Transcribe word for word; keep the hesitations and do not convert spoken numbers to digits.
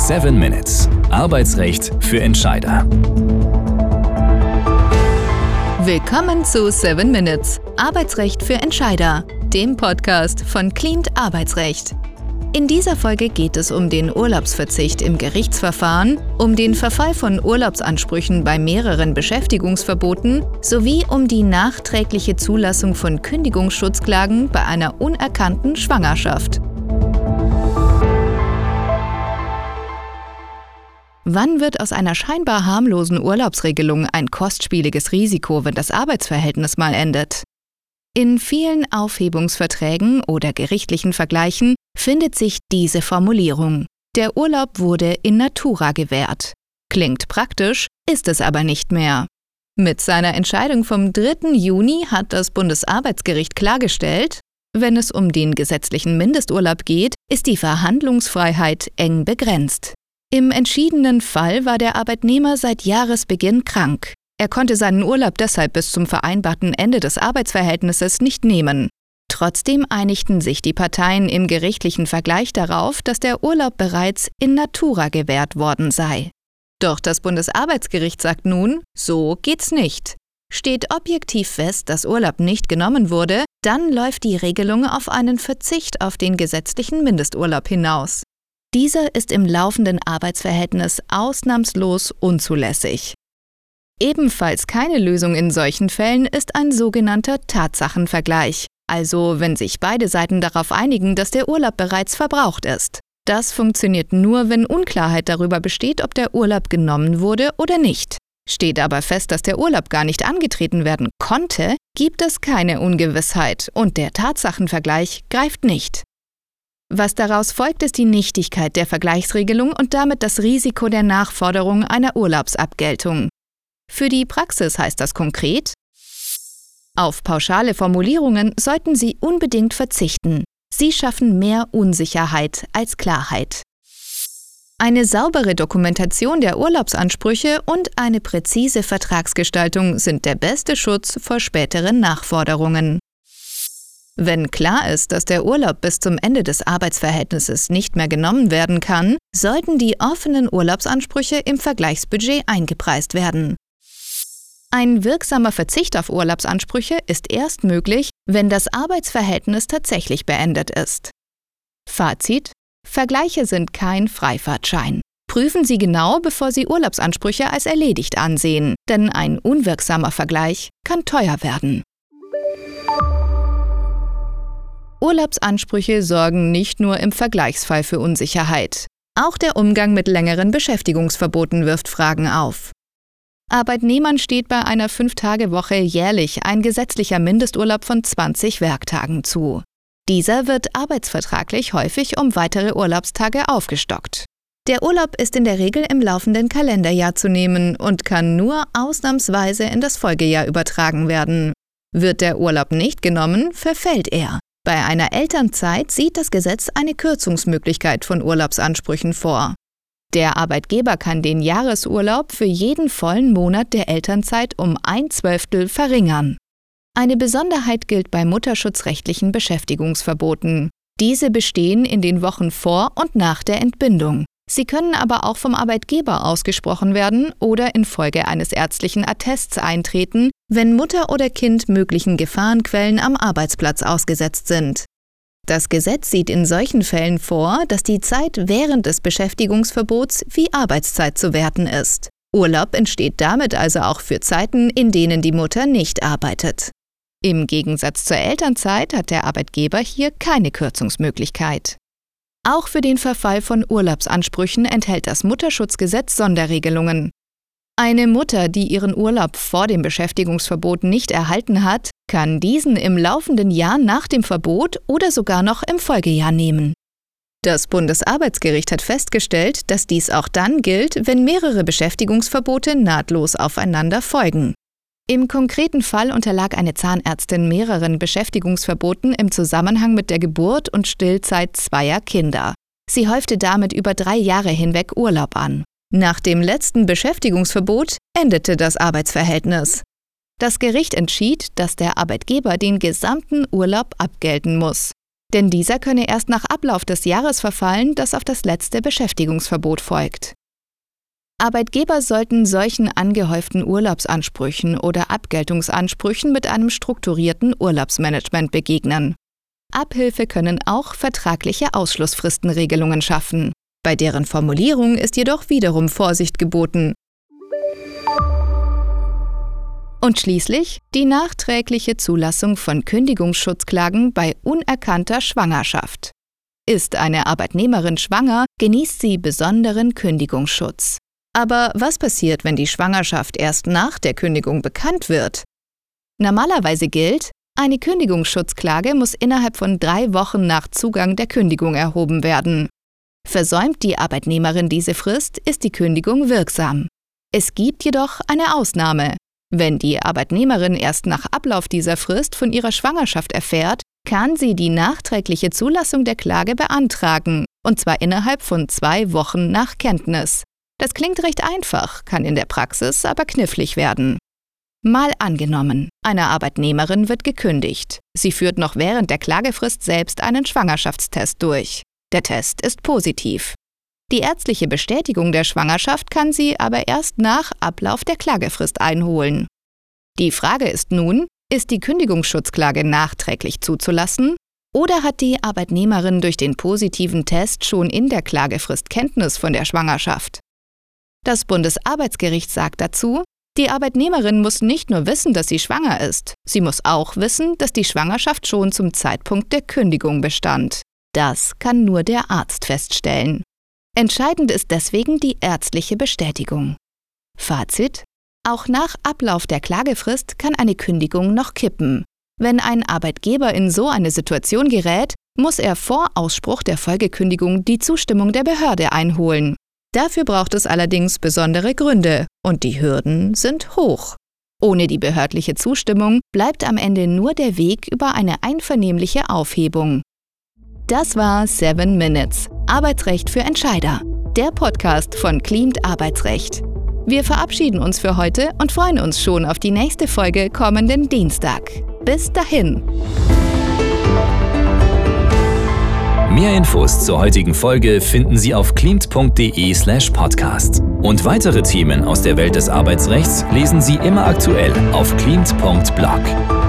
seven minutes. Arbeitsrecht für Entscheider. Willkommen zu seven minutes. Arbeitsrecht für Entscheider, dem Podcast von Cleamed Arbeitsrecht. In dieser Folge geht es um den Urlaubsverzicht im Gerichtsverfahren, um den Verfall von Urlaubsansprüchen bei mehreren Beschäftigungsverboten sowie um die nachträgliche Zulassung von Kündigungsschutzklagen bei einer unerkannten Schwangerschaft. Wann wird aus einer scheinbar harmlosen Urlaubsregelung ein kostspieliges Risiko, wenn das Arbeitsverhältnis mal endet? In vielen Aufhebungsverträgen oder gerichtlichen Vergleichen findet sich diese Formulierung: Der Urlaub wurde in natura gewährt. Klingt praktisch, ist es aber nicht mehr. Mit seiner Entscheidung vom dritten Juni hat das Bundesarbeitsgericht klargestellt, wenn es um den gesetzlichen Mindesturlaub geht, ist die Verhandlungsfreiheit eng begrenzt. Im entschiedenen Fall war der Arbeitnehmer seit Jahresbeginn krank. Er konnte seinen Urlaub deshalb bis zum vereinbarten Ende des Arbeitsverhältnisses nicht nehmen. Trotzdem einigten sich die Parteien im gerichtlichen Vergleich darauf, dass der Urlaub bereits in natura gewährt worden sei. Doch das Bundesarbeitsgericht sagt nun, so geht's nicht. Steht objektiv fest, dass Urlaub nicht genommen wurde, dann läuft die Regelung auf einen Verzicht auf den gesetzlichen Mindesturlaub hinaus. Dieser ist im laufenden Arbeitsverhältnis ausnahmslos unzulässig. Ebenfalls keine Lösung in solchen Fällen ist ein sogenannter Tatsachenvergleich, also wenn sich beide Seiten darauf einigen, dass der Urlaub bereits verbraucht ist. Das funktioniert nur, wenn Unklarheit darüber besteht, ob der Urlaub genommen wurde oder nicht. Steht aber fest, dass der Urlaub gar nicht angetreten werden konnte, gibt es keine Ungewissheit und der Tatsachenvergleich greift nicht. Was daraus folgt, ist die Nichtigkeit der Vergleichsregelung und damit das Risiko der Nachforderung einer Urlaubsabgeltung. Für die Praxis heißt das konkret: Auf pauschale Formulierungen sollten Sie unbedingt verzichten. Sie schaffen mehr Unsicherheit als Klarheit. Eine saubere Dokumentation der Urlaubsansprüche und eine präzise Vertragsgestaltung sind der beste Schutz vor späteren Nachforderungen. Wenn klar ist, dass der Urlaub bis zum Ende des Arbeitsverhältnisses nicht mehr genommen werden kann, sollten die offenen Urlaubsansprüche im Vergleichsbudget eingepreist werden. Ein wirksamer Verzicht auf Urlaubsansprüche ist erst möglich, wenn das Arbeitsverhältnis tatsächlich beendet ist. Fazit: Vergleiche sind kein Freifahrtschein. Prüfen Sie genau, bevor Sie Urlaubsansprüche als erledigt ansehen, denn ein unwirksamer Vergleich kann teuer werden. Urlaubsansprüche sorgen nicht nur im Vergleichsfall für Unsicherheit. Auch der Umgang mit längeren Beschäftigungsverboten wirft Fragen auf. Arbeitnehmern steht bei einer Fünf-Tage-Woche jährlich ein gesetzlicher Mindesturlaub von zwanzig Werktagen zu. Dieser wird arbeitsvertraglich häufig um weitere Urlaubstage aufgestockt. Der Urlaub ist in der Regel im laufenden Kalenderjahr zu nehmen und kann nur ausnahmsweise in das Folgejahr übertragen werden. Wird der Urlaub nicht genommen, verfällt er. Bei einer Elternzeit sieht das Gesetz eine Kürzungsmöglichkeit von Urlaubsansprüchen vor. Der Arbeitgeber kann den Jahresurlaub für jeden vollen Monat der Elternzeit um ein Zwölftel verringern. Eine Besonderheit gilt bei mutterschutzrechtlichen Beschäftigungsverboten. Diese bestehen in den Wochen vor und nach der Entbindung. Sie können aber auch vom Arbeitgeber ausgesprochen werden oder infolge eines ärztlichen Attests eintreten, wenn Mutter oder Kind möglichen Gefahrenquellen am Arbeitsplatz ausgesetzt sind. Das Gesetz sieht in solchen Fällen vor, dass die Zeit während des Beschäftigungsverbots wie Arbeitszeit zu werten ist. Urlaub entsteht damit also auch für Zeiten, in denen die Mutter nicht arbeitet. Im Gegensatz zur Elternzeit hat der Arbeitgeber hier keine Kürzungsmöglichkeit. Auch für den Verfall von Urlaubsansprüchen enthält das Mutterschutzgesetz Sonderregelungen. Eine Mutter, die ihren Urlaub vor dem Beschäftigungsverbot nicht erhalten hat, kann diesen im laufenden Jahr nach dem Verbot oder sogar noch im Folgejahr nehmen. Das Bundesarbeitsgericht hat festgestellt, dass dies auch dann gilt, wenn mehrere Beschäftigungsverbote nahtlos aufeinander folgen. Im konkreten Fall unterlag eine Zahnärztin mehreren Beschäftigungsverboten im Zusammenhang mit der Geburt und Stillzeit zweier Kinder. Sie häufte damit über drei Jahre hinweg Urlaub an. Nach dem letzten Beschäftigungsverbot endete das Arbeitsverhältnis. Das Gericht entschied, dass der Arbeitgeber den gesamten Urlaub abgelten muss. denn dieser könne erst nach Ablauf des Jahres verfallen, das auf das letzte Beschäftigungsverbot folgt. Arbeitgeber sollten solchen angehäuften Urlaubsansprüchen oder Abgeltungsansprüchen mit einem strukturierten Urlaubsmanagement begegnen. Abhilfe können auch vertragliche Ausschlussfristenregelungen schaffen. Bei deren Formulierung ist jedoch wiederum Vorsicht geboten. Und schließlich die nachträgliche Zulassung von Kündigungsschutzklagen bei unerkannter Schwangerschaft. Ist eine Arbeitnehmerin schwanger, genießt sie besonderen Kündigungsschutz. Aber was passiert, wenn die Schwangerschaft erst nach der Kündigung bekannt wird? Normalerweise gilt, eine Kündigungsschutzklage muss innerhalb von drei Wochen nach Zugang der Kündigung erhoben werden. Versäumt die Arbeitnehmerin diese Frist, ist die Kündigung wirksam. Es gibt jedoch eine Ausnahme. Wenn die Arbeitnehmerin erst nach Ablauf dieser Frist von ihrer Schwangerschaft erfährt, kann sie die nachträgliche Zulassung der Klage beantragen, und zwar innerhalb von zwei Wochen nach Kenntnis. Das klingt recht einfach, kann in der Praxis aber knifflig werden. Mal angenommen, eine Arbeitnehmerin wird gekündigt. Sie führt noch während der Klagefrist selbst einen Schwangerschaftstest durch. Der Test ist positiv. Die ärztliche Bestätigung der Schwangerschaft kann sie aber erst nach Ablauf der Klagefrist einholen. Die Frage ist nun, ist die Kündigungsschutzklage nachträglich zuzulassen? Oder hat die Arbeitnehmerin durch den positiven Test schon in der Klagefrist Kenntnis von der Schwangerschaft? Das Bundesarbeitsgericht sagt dazu, die Arbeitnehmerin muss nicht nur wissen, dass sie schwanger ist, sie muss auch wissen, dass die Schwangerschaft schon zum Zeitpunkt der Kündigung bestand. Das kann nur der Arzt feststellen. Entscheidend ist deswegen die ärztliche Bestätigung. Fazit: Auch nach Ablauf der Klagefrist kann eine Kündigung noch kippen. Wenn ein Arbeitgeber in so eine Situation gerät, muss er vor Ausspruch der Folgekündigung die Zustimmung der Behörde einholen. Dafür braucht es allerdings besondere Gründe und die Hürden sind hoch. Ohne die behördliche Zustimmung bleibt am Ende nur der Weg über eine einvernehmliche Aufhebung. Das war Seven Minutes, Arbeitsrecht für Entscheider, der Podcast von Cleamed Arbeitsrecht. Wir verabschieden uns für heute und freuen uns schon auf die nächste Folge kommenden Dienstag. Bis dahin! Mehr Infos zur heutigen Folge finden Sie auf cleamed punkt de slash podcast. Und weitere Themen aus der Welt des Arbeitsrechts lesen Sie immer aktuell auf cleamed punkt blog.